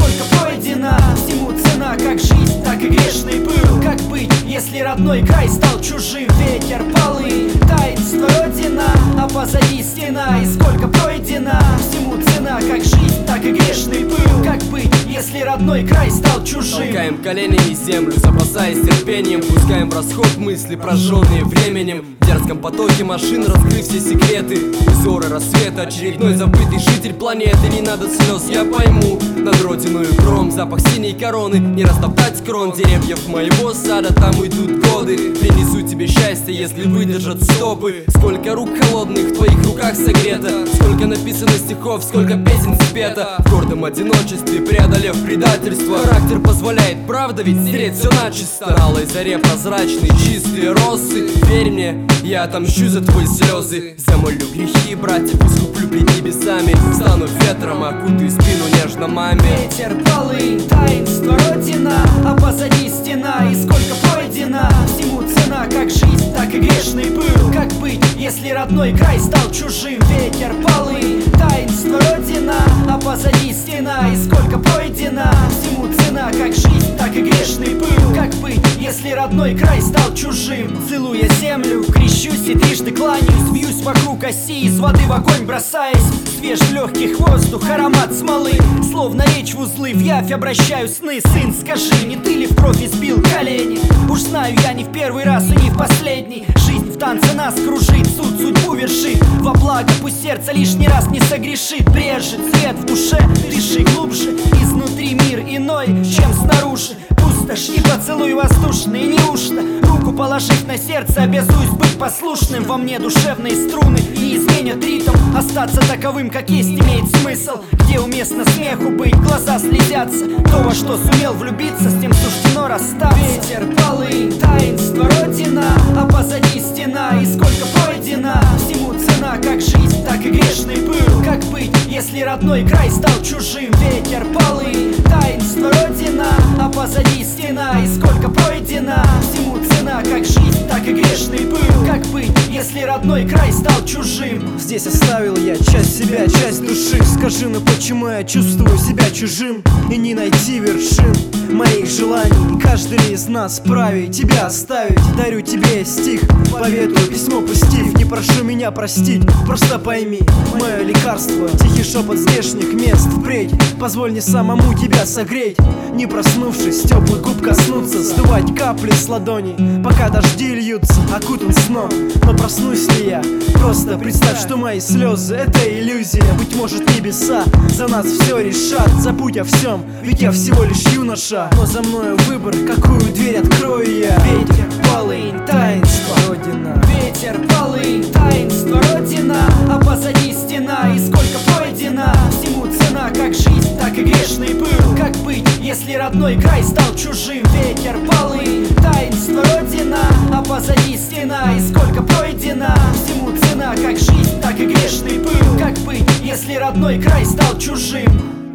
сколько пройдено. Всему цена, как жизнь, так и грешный пыл. Как быть, если родной край стал чужим? Ветер полы, таинство родина, а позади стена, и сколько пройдено. Всему цена, как жизнь, так и грешный пыл. Как быть, если родной край стал чужим? Толкаем коленями землю, запасаясь терпением. Пускаем в расход мысли, прожженные временем. В дерзком потоке машин, раскрыв все секреты. Узоры рассвета, очередной забытый житель планеты. Не надо слез, я пойму. Над родиной гром, запах синей короны. Не растоптать крон деревьев моего сада, там уйдут годы. Принесу тебе счастье, если выдержат стопы. Сколько рук холодных в твоих руках согрето. Сколько написано стихов, сколько песен спето. В гордом одиночестве, преодолев предательство. Характер позволяет, правда ведь, стереть все начисто. На алой заре прозрачные, чистые росы. Верь мне, я отомщу за твои слезы. Замолю грехи, братьев, искуплю пред небесами. Стану ветром, окутаю спину нежно маме. Ветер полы, таинство родина, а позади стена, и сколько пройдено. Всему цена, как жизнь, так и грешный пыл. Как быть, если родной край стал чужим? Ветер полы, таинство родина, а позади стена, и сколько пройдено. Всему цена, как жизнь, так и грешный пыл. Как быть, если родной край стал чужим? Целуя землю, крещусь и трижды кланяюсь. Вьюсь вокруг оси, из воды в огонь бросаясь. Свеж в легких воздух, аромат смолы. Словно речь в узлы, в явь обращаю сны. Сын, скажи, не ты ли в кровь избил колени? Уж знаю, я не в первый раз и не в последний. Жизнь в танце нас кружит, суд судьбу вершит. Во благо пусть сердце лишний раз не согрешит. Брежет свет в душе, дыши глубже. Изнутри мир иной, чем снаружи. Пустошь и поцелуй воздушный, неужто? Руку положив на сердце, обязуюсь быть послушным. Во мне душевные струны не изменят ритм. Остаться таковым, как есть, имеет смысл. Где уместно смеху быть, глаза слезятся. То, во что сумел влюбиться, с тем суждено расстаться. Ветер полы, таинство родина, а позади стена, и сколько пройдено. Всему цена, как жизнь, так и грешный пыл. Как быть, если родной край стал чужим? Ветер полы, таинство родина, а позади стена, и сколько пройдено. Всему цена, как жизнь, так и грешный пыл. Как быть, если родной край стал чужим? Здесь оставил я часть себя, часть души. Скажи, ну почему я чувствую себя чужим? И не найти вершин моих желаний. И каждый из нас вправе тебя оставить. Дарю тебе стих, поветую письмо пустив. Не прошу меня простить, просто пойми мое лекарство, тихий шепот здешних мест. Впредь позволь не самому тебя согреть. Не проснувшись, теплых губ коснуться. Сдувать капли с ладоней, пока дожди льются. Окутан сном, но проснусь ли я? Просто представь, что мои слезы — это иллюзия. Быть может, небеса за нас все решат. Забудь о всем, ведь я всего лишь юноша. Но за мною выбор, какую дверь открою я. Ветер, полынь, таинство родина. Ветер полы, таинство родина, а позади стена, и сколько пройдено. Всему цена, как жизнь, так и грешный пыл. Как быть, если родной край стал чужим? Ветер полы, таинство родина, а позади стена, и сколько пройдено. Всему цена, как жизнь, так и грешный пыл. Как быть, если родной край стал чужим?